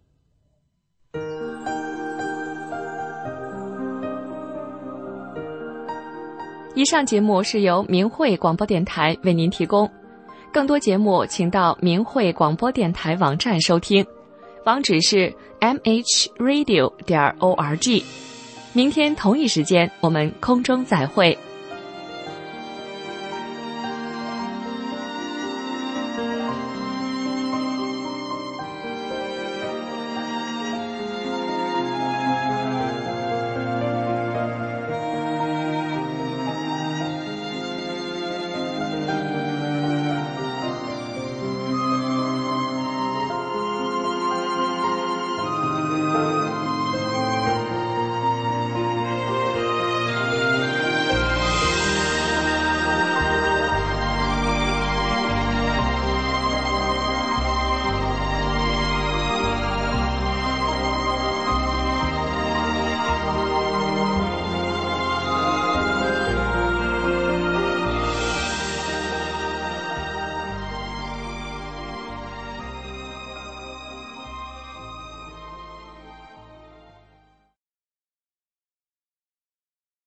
以上节目是由明慧广播电台为您提供，更多节目请到明慧广播电台网站收听，网址是 m h radio 点 org。明天同一时间，我们空中再会。